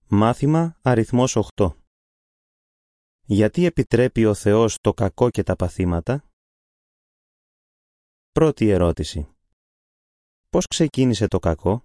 Μάθημα αριθμός 8. Γιατί επιτρέπει ο Θεός το κακό και τα παθήματα? Πρώτη ερώτηση. Πώς ξεκίνησε το κακό?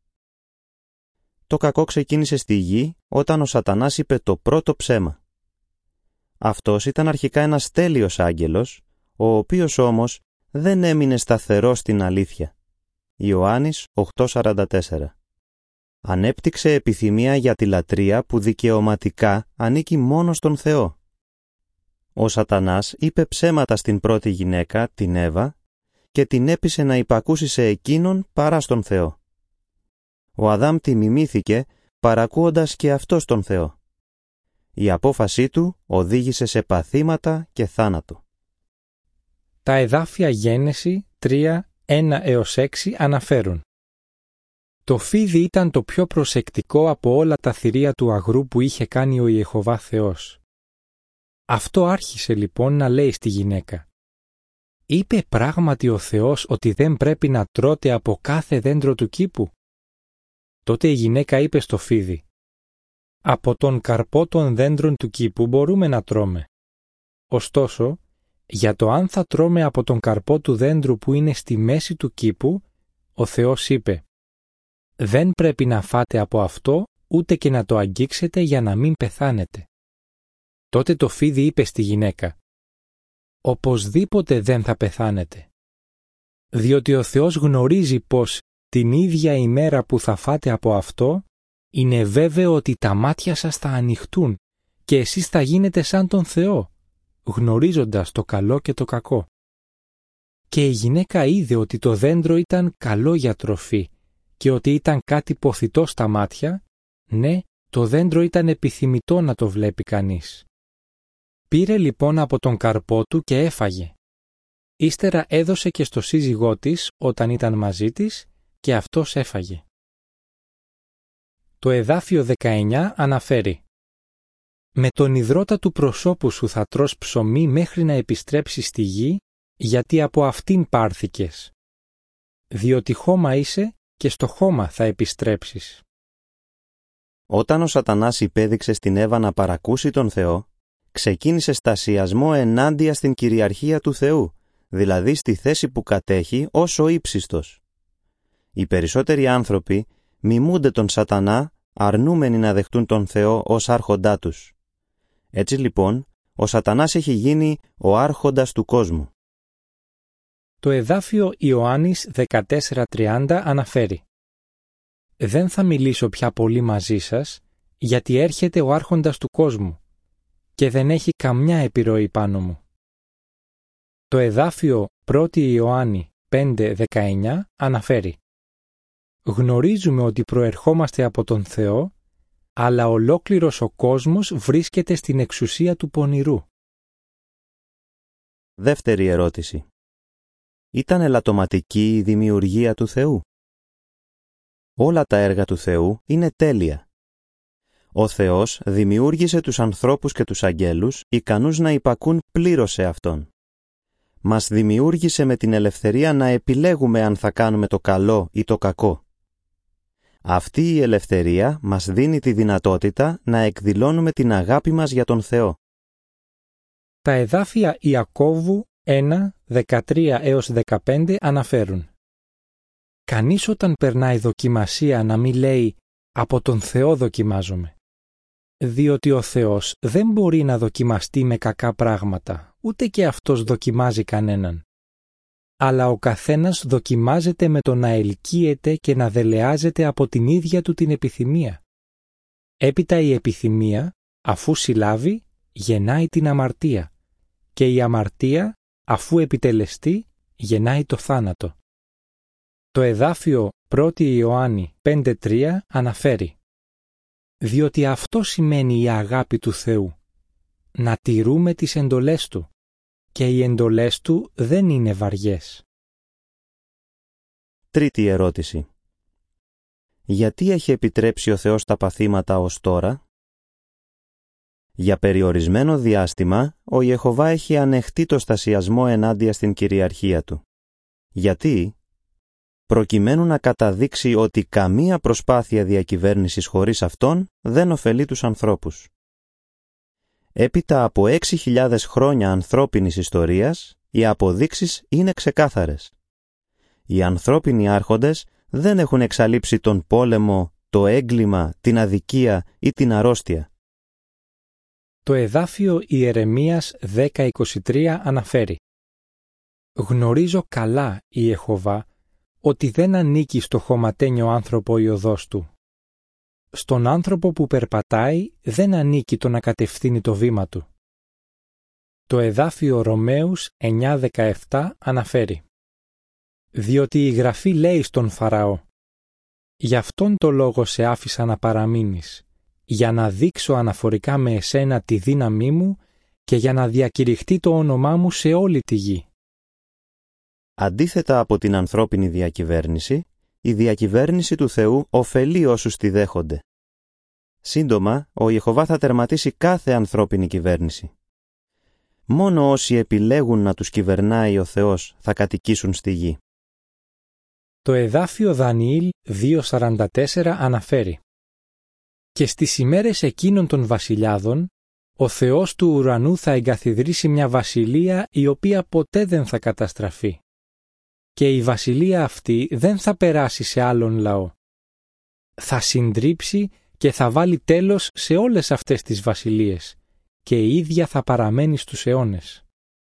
Το κακό ξεκίνησε στη γη όταν ο Σατανάς είπε το πρώτο ψέμα. Αυτός ήταν αρχικά ένας τέλειος άγγελος, ο οποίος όμως δεν έμεινε σταθερός στην αλήθεια. Ιωάννης 8:44. Ανέπτυξε επιθυμία για τη λατρεία που δικαιωματικά ανήκει μόνο στον Θεό. Ο Σατανάς είπε ψέματα στην πρώτη γυναίκα, την Εύα, και την έπεισε να υπακούσει σε εκείνον παρά στον Θεό. Ο Αδάμ τη μιμήθηκε παρακούοντας και αυτός τον Θεό. Η απόφασή του οδήγησε σε παθήματα και θάνατο. Τα εδάφια Γένεση 3:1-6 αναφέρουν: Το φίδι ήταν το πιο προσεκτικό από όλα τα θηρία του αγρού που είχε κάνει ο Ιεχωβά Θεός. Αυτό άρχισε λοιπόν να λέει στη γυναίκα: Είπε πράγματι ο Θεός ότι δεν πρέπει να τρώτε από κάθε δέντρο του κήπου? Τότε η γυναίκα είπε στο φίδι: Από τον καρπό των δέντρων του κήπου μπορούμε να τρώμε. Ωστόσο, για το αν θα τρώμε από τον καρπό του δέντρου που είναι στη μέση του κήπου, ο Θεός είπε: Δεν πρέπει να φάτε από αυτό, ούτε και να το αγγίξετε για να μην πεθάνετε. Τότε το φίδι είπε στη γυναίκα: Οπωσδήποτε δεν θα πεθάνετε. Διότι ο Θεός γνωρίζει πως την ίδια ημέρα που θα φάτε από αυτό, είναι βέβαιο ότι τα μάτια σας θα ανοιχτούν και εσείς θα γίνετε σαν τον Θεό, γνωρίζοντας το καλό και το κακό. Και η γυναίκα είδε ότι το δέντρο ήταν καλό για τροφή και ότι ήταν κάτι ποθητό στα μάτια, ναι, το δέντρο ήταν επιθυμητό να το βλέπει κανείς. Πήρε λοιπόν από τον καρπό του και έφαγε. Ύστερα έδωσε και στο σύζυγό της όταν ήταν μαζί της και αυτός έφαγε. Το εδάφιο 19 αναφέρει: Με τον ιδρώτα του προσώπου σου θα τρως ψωμί μέχρι να επιστρέψεις στη γη, γιατί από αυτήν πάρθηκες. Διότι χώμα είσαι και στο χώμα θα επιστρέψεις. Όταν ο Σατανάς υπέδειξε στην Εύα να παρακούσει τον Θεό, ξεκίνησε στασιασμό ενάντια στην κυριαρχία του Θεού, δηλαδή στη θέση που κατέχει ως ο ύψιστος. Οι περισσότεροι άνθρωποι μιμούνται τον Σατανά, αρνούμενοι να δεχτούν τον Θεό ως άρχοντά τους. Έτσι λοιπόν, ο Σατανάς έχει γίνει ο άρχοντας του κόσμου. Το εδάφιο Ιωάννης 14:30 αναφέρει: Δεν θα μιλήσω πια πολύ μαζί σας, γιατί έρχεται ο άρχοντας του κόσμου και δεν έχει καμιά επιρροή πάνω μου. Το εδάφιο 1 Ιωάννη 5:19 αναφέρει: Γνωρίζουμε ότι προερχόμαστε από τον Θεό, αλλά ολόκληρος ο κόσμος βρίσκεται στην εξουσία του πονηρού. Δεύτερη ερώτηση. Ήταν ελαττωματική η δημιουργία του Θεού? Όλα τα έργα του Θεού είναι τέλεια. Ο Θεός δημιούργησε τους ανθρώπους και τους αγγέλους ικανούς να υπακούν πλήρως σε Αυτόν. Μας δημιούργησε με την ελευθερία να επιλέγουμε αν θα κάνουμε το καλό ή το κακό. Αυτή η ελευθερία μας δίνει τη δυνατότητα να εκδηλώνουμε την αγάπη μας για τον Θεό. Τα εδάφια Ιακώβου 1:13-15 αναφέρουν: Κανείς όταν περνάει δοκιμασία να μην λέει «Από τον Θεό δοκιμάζομαι». Διότι ο Θεός δεν μπορεί να δοκιμαστεί με κακά πράγματα, ούτε και Αυτός δοκιμάζει κανέναν. Αλλά ο καθένας δοκιμάζεται με το να ελκύεται και να δελεάζεται από την ίδια του την επιθυμία. Έπειτα η επιθυμία, αφού συλλάβει, γεννάει την αμαρτία, και η αμαρτία, αφού επιτελεστεί, γεννάει το θάνατο. Το εδάφιο 1 Ιωάννη 5:3 αναφέρει: Διότι αυτό σημαίνει η αγάπη του Θεού, να τηρούμε τις εντολές Του, και οι εντολές Του δεν είναι βαριές. Τρίτη ερώτηση. Γιατί έχει επιτρέψει ο Θεός τα παθήματα ως τώρα? Για περιορισμένο διάστημα, ο Ιεχωβά έχει ανεχτεί το στασιασμό ενάντια στην κυριαρχία Του. Γιατί? προκειμένου να καταδείξει ότι καμία προσπάθεια διακυβέρνησης χωρίς Αυτόν δεν ωφελεί τους ανθρώπους. Έπειτα από 6.000 χρόνια ανθρώπινης ιστορίας, οι αποδείξεις είναι ξεκάθαρες. Οι ανθρώπινοι άρχοντες δεν έχουν εξαλείψει τον πόλεμο, το έγκλημα, την αδικία ή την αρρώστια. Το εδάφιο Ιερεμίας 10:23 αναφέρει «Γνωρίζω καλά, η Ιεχωβά, ότι δεν ανήκει στο χωματένιο άνθρωπο η οδός του. Στον άνθρωπο που περπατάει δεν ανήκει το να κατευθύνει το βήμα του». Το εδάφιο Ρωμαίους 9:17 αναφέρει «Διότι η Γραφή λέει στον Φαραώ, γι' αυτόν το λόγο σε άφησα να παραμείνεις, για να δείξω αναφορικά με εσένα τη δύναμή μου και για να διακηρυχτεί το όνομά μου σε όλη τη γη». Αντίθετα από την ανθρώπινη διακυβέρνηση, η διακυβέρνηση του Θεού ωφελεί όσους τη δέχονται. Σύντομα, ο Ιεχωβά θα τερματίσει κάθε ανθρώπινη κυβέρνηση. Μόνο όσοι επιλέγουν να τους κυβερνάει ο Θεός θα κατοικήσουν στη γη. Το εδάφιο Δανιήλ 2:44 αναφέρει «Και στις ημέρες εκείνων των βασιλιάδων, ο Θεός του ουρανού θα εγκαθιδρύσει μια βασιλεία η οποία ποτέ δεν θα καταστραφεί. Και η βασιλεία αυτή δεν θα περάσει σε άλλον λαό. Θα συντρίψει και θα βάλει τέλος σε όλες αυτές τις βασιλείες και η ίδια θα παραμένει στους αιώνες».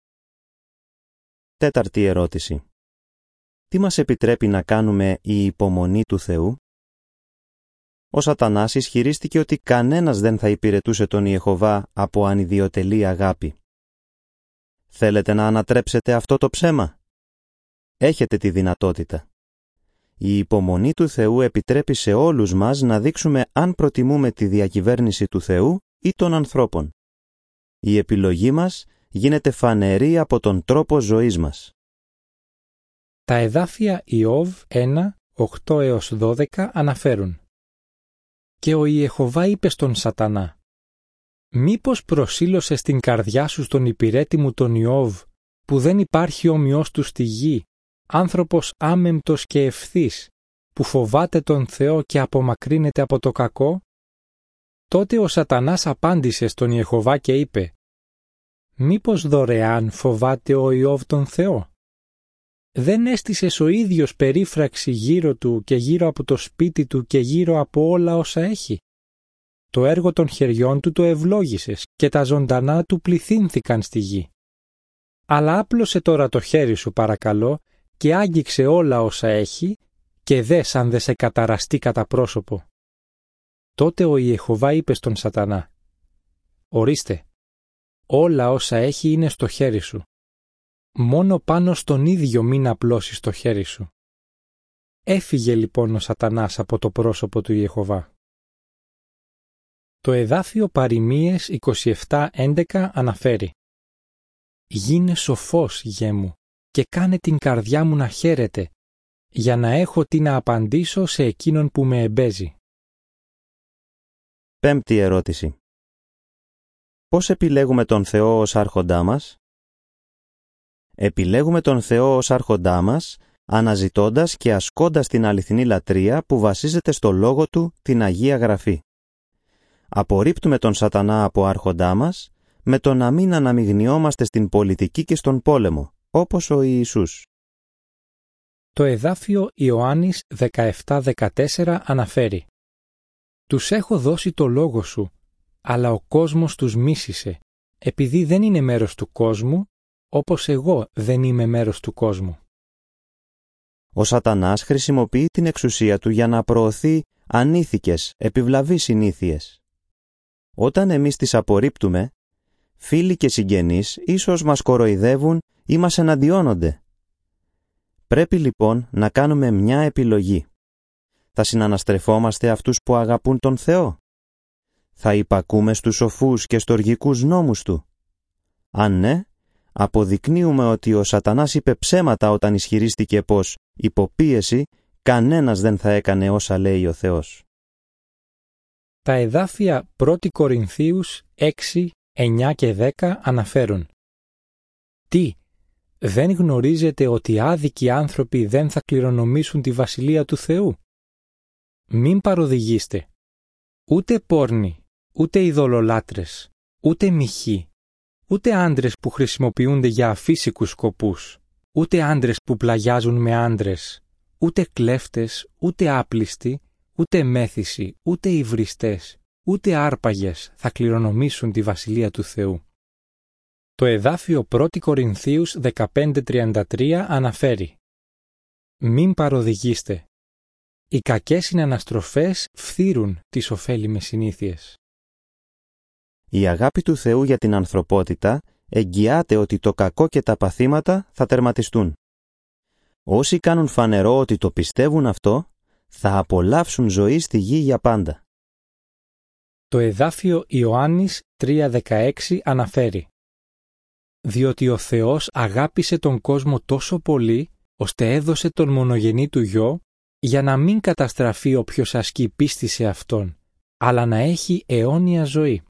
Τέταρτη ερώτηση. Τι μας επιτρέπει να κάνουμε η υπομονή του Θεού? Ο Σατανάς ισχυρίστηκε ότι κανένας δεν θα υπηρετούσε τον Ιεχωβά από ανιδιοτελή αγάπη. Θέλετε να ανατρέψετε αυτό το ψέμα? Έχετε τη δυνατότητα. Η υπομονή του Θεού επιτρέπει σε όλους μας να δείξουμε αν προτιμούμε τη διακυβέρνηση του Θεού ή των ανθρώπων. Η επιλογή μας γίνεται φανερή από τον τρόπο ζωής μας. Τα εδάφια Ιώβ 1:8-12 αναφέρουν «Και ο Ιεχωβά είπε στον Σατανά, μήπως προσήλωσες την καρδιά σου στον υπηρέτη μου τον Ιώβ, που δεν υπάρχει όμοιος του στη γη, άνθρωπος άμεμπτος και ευθύς, που φοβάται τον Θεό και απομακρύνεται από το κακό?» Τότε ο Σατανάς απάντησε στον Ιεχωβά και είπε «Μήπως δωρεάν φοβάται ο Ιώβ τον Θεό? Δεν έστησες ο ίδιος περίφραξη γύρω του και γύρω από το σπίτι του και γύρω από όλα όσα έχει? Το έργο των χεριών του το ευλόγησες και τα ζωντανά του πληθύνθηκαν στη γη. Αλλά άπλωσε τώρα το χέρι σου παρακαλώ και άγγιξε όλα όσα έχει και δες αν δεν σε καταραστεί κατά πρόσωπο». Τότε ο Ιεχωβά είπε στον Σατανά «Ορίστε, όλα όσα έχει είναι στο χέρι σου. Μόνο πάνω στον ίδιο μην απλώσεις το χέρι σου». Έφυγε λοιπόν ο Σατανάς από το πρόσωπο του Ιεχωβά. Το εδάφιο Παροιμίες 27:11 αναφέρει «Γίνε σοφός, γιε μου, και κάνε την καρδιά μου να χαίρεται, για να έχω τι να απαντήσω σε εκείνον που με εμπέζει». Πέμπτη ερώτηση. Πώς επιλέγουμε τον Θεό ως άρχοντά μας? Επιλέγουμε τον Θεό ως άρχοντά μας, αναζητώντας και ασκώντας την αληθινή λατρεία που βασίζεται στο Λόγο Του, την Αγία Γραφή. Απορρίπτουμε τον Σατανά από άρχοντά μας, με το να μην αναμειγνιόμαστε στην πολιτική και στον πόλεμο, όπως ο Ιησούς. Το εδάφιο Ιωάννης 17:14 αναφέρει «Τους έχω δώσει το λόγο σου, αλλά ο κόσμος τους μίσησε, επειδή δεν είναι μέρος του κόσμου, όπως εγώ δεν είμαι μέρος του κόσμου». Ο Σατανάς χρησιμοποιεί την εξουσία του για να προωθεί ανήθικες, επιβλαβείς συνήθειες. Όταν εμείς τις απορρίπτουμε, φίλοι και συγγενείς ίσως μας κοροϊδεύουν ή μας εναντιώνονται. Πρέπει λοιπόν να κάνουμε μια επιλογή. Θα συναναστρεφόμαστε αυτούς που αγαπούν τον Θεό? Θα υπακούμε στους σοφούς και στοργικούς νόμους Του? Αν ναι, αποδεικνύουμε ότι ο Σατανάς είπε ψέματα όταν ισχυρίστηκε πως, υποπίεση, κανένας δεν θα έκανε όσα λέει ο Θεός. Τα εδάφια 1 Κορινθίους 6, 9 και 10 αναφέρουν «Τι, Δεν γνωρίζετε ότι άδικοι άνθρωποι δεν θα κληρονομήσουν τη Βασιλεία του Θεού? Μην παροδηγήστε. Ούτε πόρνοι, ούτε ειδωλολάτρες, ούτε μοιχοί, ούτε άντρες που χρησιμοποιούνται για αφύσικους σκοπούς, ούτε άντρες που πλαγιάζουν με άντρες, ούτε κλέφτες, ούτε άπλιστοι, ούτε μέθησοι, ούτε υβριστές, ούτε άρπαγες θα κληρονομήσουν τη Βασιλεία του Θεού. Το εδάφιο 1 Κορινθίους 15:33 αναφέρει «Μην παροδηγήστε. Οι κακές συναναστροφές φθείρουν τις ωφέλιμες συνήθειες». Η αγάπη του Θεού για την ανθρωπότητα εγγυάται ότι το κακό και τα παθήματα θα τερματιστούν. Όσοι κάνουν φανερό ότι το πιστεύουν αυτό, θα απολαύσουν ζωή στη γη για πάντα. Το εδάφιο Ιωάννης 3:16 αναφέρει «Διότι ο Θεός αγάπησε τον κόσμο τόσο πολύ, ώστε έδωσε τον μονογενή του Γιο, για να μην καταστραφεί όποιος ασκεί πίστη σε Αυτόν, αλλά να έχει αιώνια ζωή».